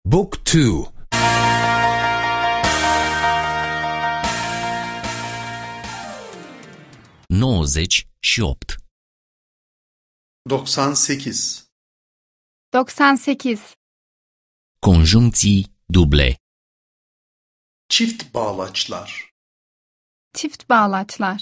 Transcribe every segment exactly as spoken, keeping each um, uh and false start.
Book two. nouăzeci și opt. doksan sekiz. doksan sekiz. Conjuncții duble. Çift bağlaçlar. Çift bağlaçlar.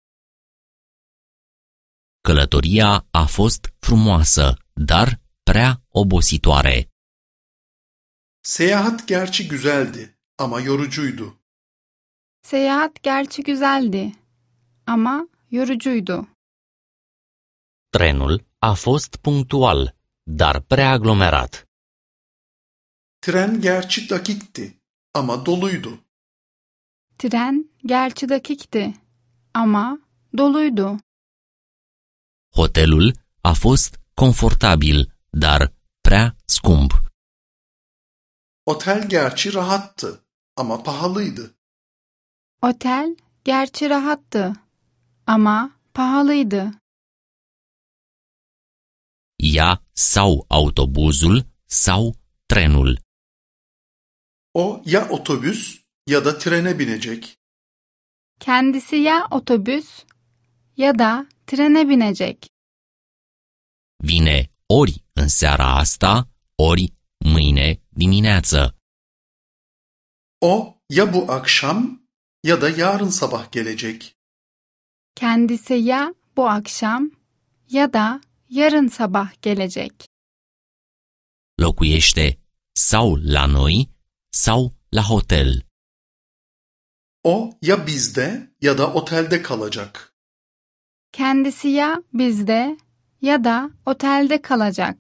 Călătoria a fost frumoasă, dar prea obositoare. Seyahat gerçi güzeldi ama yorucuydu. Seyahat gerçi güzeldi ama yorucuydu. Trenul a fost punctual, dar prea aglomerat. Tren gerçi dakikti ama doluydu. Tren gerçi dakikti ama doluydu. Hotelul a fost confortabil, dar prea scump. Otel gerçi rahattı ama pahalıydı. Otel gerçi rahattı ama pahalıydı. Ea sau autobuzul sau trenul. O ya otobüs ya da trene binecek. Kendisi ya otobüs ya da trene binecek. Vine ori în seara asta, ori mâine dimineață. O ya bu akşam ya da yarın sabah gelecek. Kendisi ya bu akşam ya da yarın sabah gelecek. Locuiește sau la noi sau la hotel. O ya bizde ya da otelde kalacak. Kendisi ya bizde ya da otelde kalacak.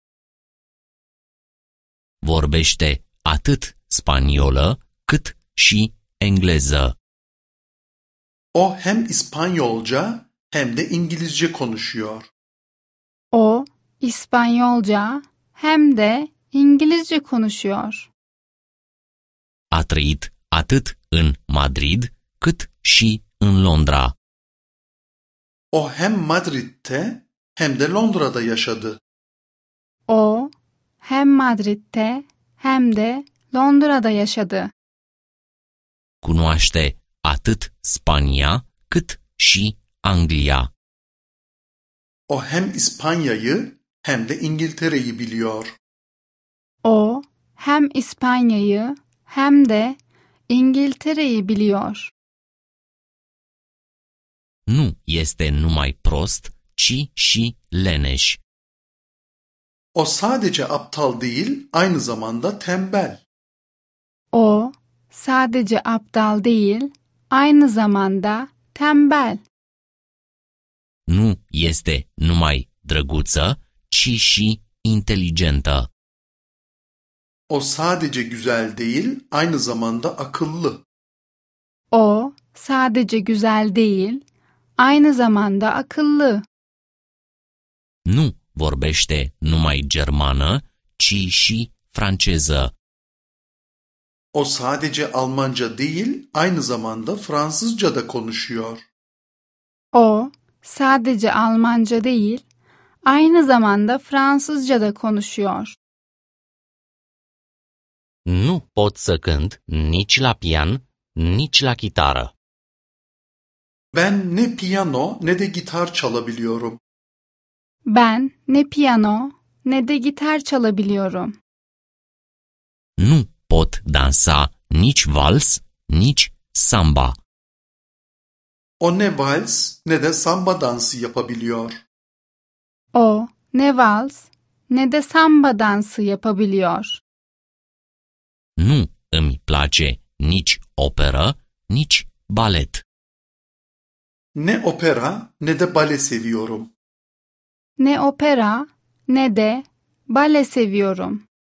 Vorbește atât spaniolă cât și engleză. O hem İspanyolca hem de İngilizce konuşuyor. O İspanyolca hem de İngilizce konuşuyor. A trăit atât în Madrid cât și în Londra. O hem Madrid'de hem de Londra'da yaşadı. O hem Madrid'de hem de Londra'da yaşadı. Cunoaște atât Spania cât și Anglia. O hem İspanya'yı hem de İngiltere'yi biliyor. O hem İspanya'yı hem de İngiltere'yi biliyor. Nu este numai prost, ci și leneș. O sadece aptal değil, aynı zamanda tembel. O sadece aptal değil, aynı zamanda tembel. Nu este numai drăguță, ci și inteligentă. O sadece güzel değil, aynı zamanda akıllı. O sadece güzel değil, aynı zamanda akıllı. Nu vorbește numai germană, ci și franceză. O sadece Almanca değil, aynı zamanda Fransızca da konuşuyor. O sadece Almanca değil, aynı zamanda Fransızca da konuşuyor. Nu pot să cânt nici la pian, nici la chitară. Ben ne piyano ne de gitar çalabiliyorum. Ben ne piyano ne de gitar çalabiliyorum. Nu pot dansa nici vals, nici samba. O ne vals ne de samba dansı yapabiliyor. O ne vals ne de samba dansı yapabiliyor. Nu îmi place nici operă, nici balet. Ne opera ne de bale seviyorum. Ne opera ne de bale seviyorum.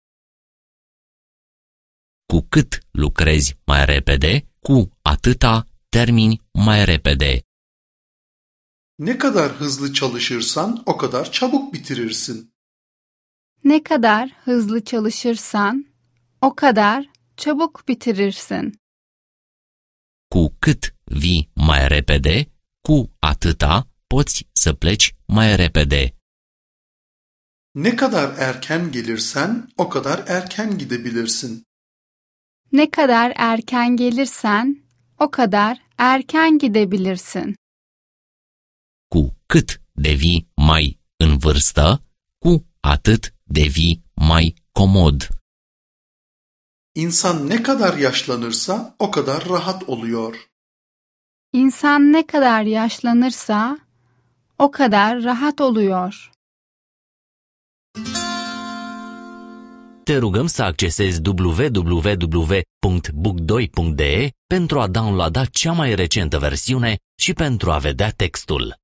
Cu cât lucrezi mai repede, cu atâta termini mai repede. Ne kadar hızlı çalışırsan o kadar çabuk bitirirsin. Ne kadar hızlı çalışırsan o kadar çabuk bitirirsin. Cu cât vii mai repede, cu atâta poți să pleci mai repede. Ne kadar erken gelirsen o kadar erken gidebilirsin. Ne kadar erken gelirsen o kadar erken gidebilirsin. Cu cât devii mai în vârstă, cu atât devii mai comod. İnsan ne kadar yaşlanırsa o kadar rahat oluyor. İnsan ne kadar yaşlanırsa o kadar rahat oluyor. Te rugăm să accesezi w w w punct book doi punct d e pentru a downloada cea mai recentă versiune și pentru a vedea textul.